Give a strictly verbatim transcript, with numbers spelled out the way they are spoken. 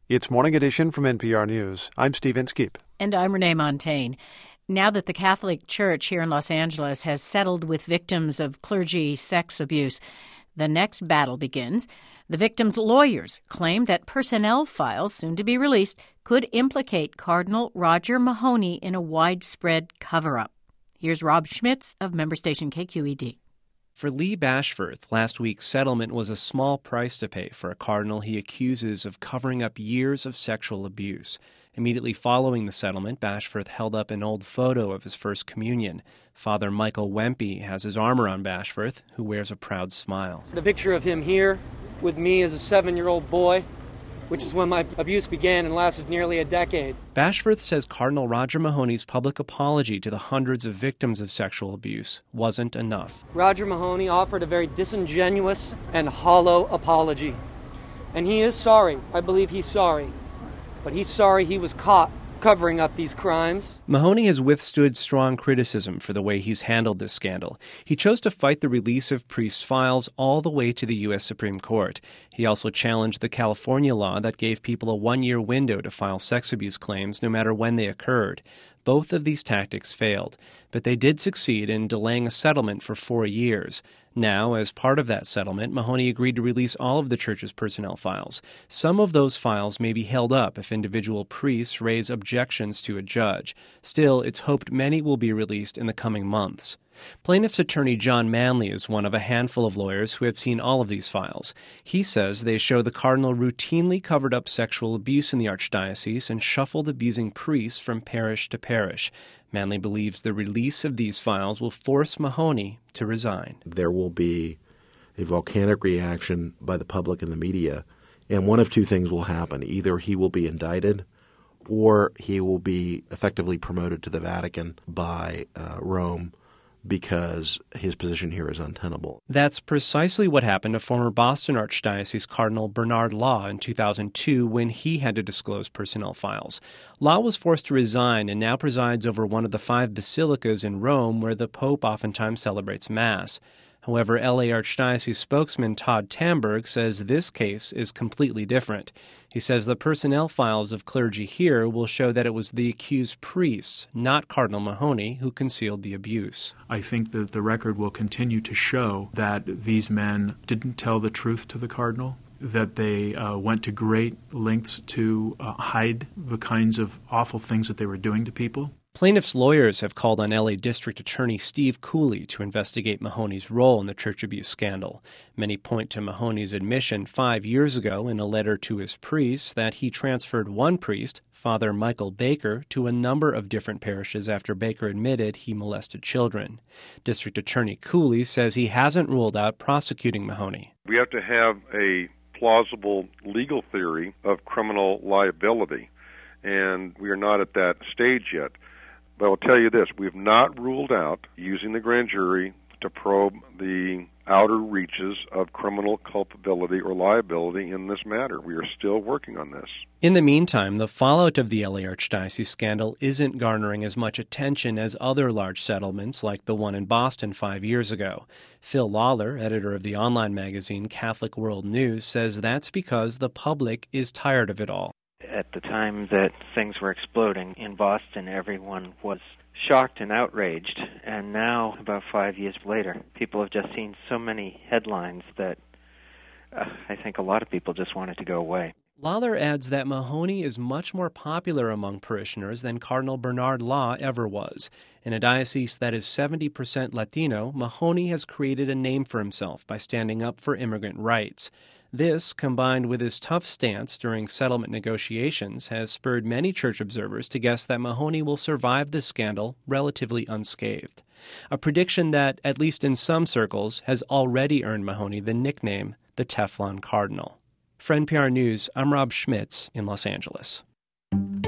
It's Morning Edition from N P R News. I'm Steve Inskeep. And I'm Renee Montagne. Now that the Catholic Church here in Los Angeles has settled with victims of clergy sex abuse, the next battle begins. The victims' lawyers claim that personnel files, soon to be released, could implicate Cardinal Roger Mahony in a widespread cover-up. Here's Rob Schmitz of member station K Q E D. For Lee Bashforth, last week's settlement was a small price to pay for a cardinal he accuses of covering up years of sexual abuse. Immediately following the settlement, Bashforth held up an old photo of his first communion. Father Michael Wempe has his arm around Bashforth, who wears a proud smile. The picture of him here with me as a seven-year-old boy, which is when my abuse began and lasted nearly a decade. Bashforth says Cardinal Roger Mahony's public apology to the hundreds of victims of sexual abuse wasn't enough. Roger Mahony offered a very disingenuous and hollow apology. And he is sorry. I believe he's sorry. But he's sorry he was caught covering up these crimes. Mahony has withstood strong criticism for the way he's handled this scandal. He chose to fight the release of priests' files all the way to the U S Supreme Court. He also challenged the California law that gave people a one-year window to file sex abuse claims no matter when they occurred. Both of these tactics failed, but they did succeed in delaying a settlement for four years. Now, as part of that settlement, Mahony agreed to release all of the church's personnel files. Some of those files may be held up if individual priests raise objections to a judge. Still, it's hoped many will be released in the coming months. Plaintiff's attorney John Manley is one of a handful of lawyers who have seen all of these files. He says they show the cardinal routinely covered up sexual abuse in the archdiocese and shuffled abusing priests from parish to parish. Manley believes the release of these files will force Mahony to resign. There will be a volcanic reaction by the public and the media, and one of two things will happen. Either he will be indicted or he will be effectively promoted to the Vatican by uh, Rome, because his position here is untenable. That's precisely what happened to former Boston Archdiocese Cardinal Bernard Law in two thousand two when he had to disclose personnel files. Law was forced to resign and now presides over one of the five basilicas in Rome where the Pope oftentimes celebrates Mass. However, L A Archdiocese spokesman Todd Tamberg says this case is completely different. He says the personnel files of clergy here will show that it was the accused priests, not Cardinal Mahony, who concealed the abuse. I think that the record will continue to show that these men didn't tell the truth to the cardinal, that they uh, went to great lengths to uh, hide the kinds of awful things that they were doing to people. Plaintiffs' lawyers have called on L A District Attorney Steve Cooley to investigate Mahony's role in the church abuse scandal. Many point to Mahony's admission five years ago in a letter to his priests that he transferred one priest, Father Michael Baker, to a number of different parishes after Baker admitted he molested children. District Attorney Cooley says he hasn't ruled out prosecuting Mahony. We have to have a plausible legal theory of criminal liability, and we are not at that stage yet. But I'll tell you this, we have not ruled out using the grand jury to probe the outer reaches of criminal culpability or liability in this matter. We are still working on this. In the meantime, the fallout of the L A Archdiocese scandal isn't garnering as much attention as other large settlements like the one in Boston five years ago. Phil Lawler, editor of the online magazine Catholic World News, says that's because the public is tired of it all. At the time that things were exploding in Boston, everyone was shocked and outraged. And now, about five years later, people have just seen so many headlines that uh, I think a lot of people just want it to go away. Lawler adds that Mahony is much more popular among parishioners than Cardinal Bernard Law ever was. In a diocese that is seventy percent Latino, Mahony has created a name for himself by standing up for immigrant rights. This, combined with his tough stance during settlement negotiations, has spurred many church observers to guess that Mahony will survive this scandal relatively unscathed. A prediction that, at least in some circles, has already earned Mahony the nickname the Teflon Cardinal. For N P R News, I'm Rob Schmitz in Los Angeles.